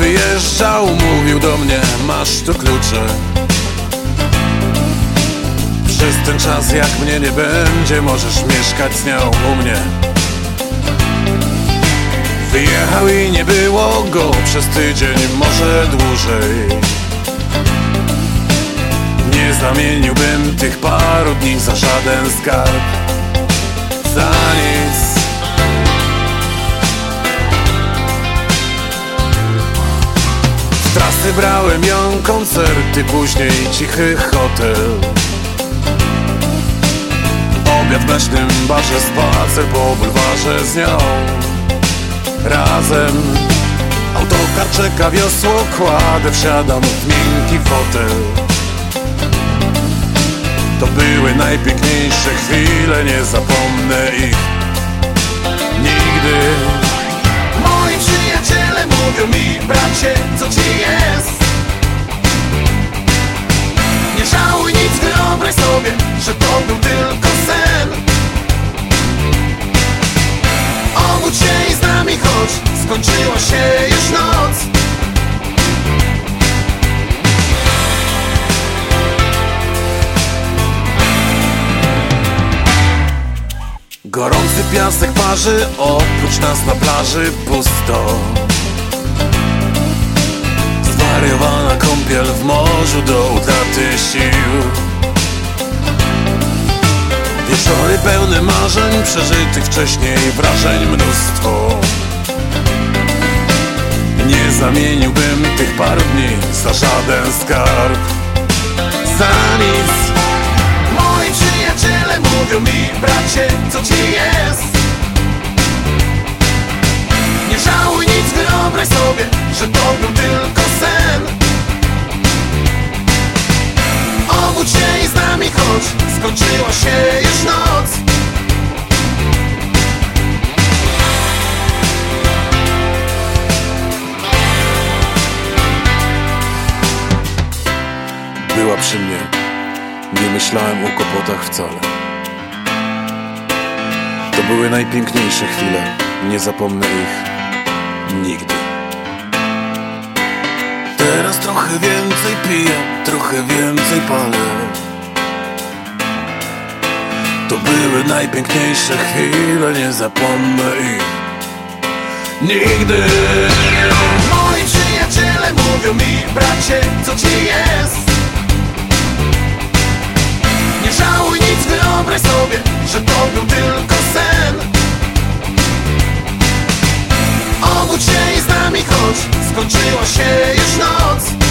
wyjeżdżał, mówił do mnie: masz tu klucze. Przez ten czas, jak mnie nie będzie, możesz mieszkać z nią u mnie. Wyjechał i nie było go przez tydzień, może dłużej. Nie zamieniłbym tych paru dni za żaden skarb, za nic. W trasy brałem ją, koncerty, później cichy hotel, obiad w mlecznym barze, spacer po bulwarze z nią. Razem autokar czeka, wiosło kładę, wsiadam w miękki fotel. To były najpiękniejsze chwile, nie zapomnę ich nigdy. Moi przyjaciele mówią mi: bracie, co ci jest? Nie żałuj nic, wyobraź sobie, że to był tylko sen. Obudź się i z nami chodź, skończyła się już noc. Gorący piasek parzy, oprócz nas na plaży pusto. Zwariowana kąpiel w morzu do utraty sił. Wieczory pełne marzeń, przeżytych wcześniej wrażeń mnóstwo. Nie zamieniłbym tych paru dni za żaden skarb, za nic. Moi przyjaciele mówią mi: bracie, co ci jest? Nie żałuj nic, wyobraź sobie, że to był tylko sen. Obudź się i z nami chodź, skończyła się już noc. Była przy mnie, nie myślałem o kłopotach wcale. To były najpiękniejsze chwile, nie zapomnę ich nigdy. Teraz trochę więcej piję, trochę więcej palę. To były najpiękniejsze chwile, nie zapomnę ich nigdy. Moi przyjaciele mówią mi: bracie, co ci jest? Nie żałuj nic, wyobraź sobie, że to był tylko sen. Obudź się i z nami chodź, skończyła się już noc.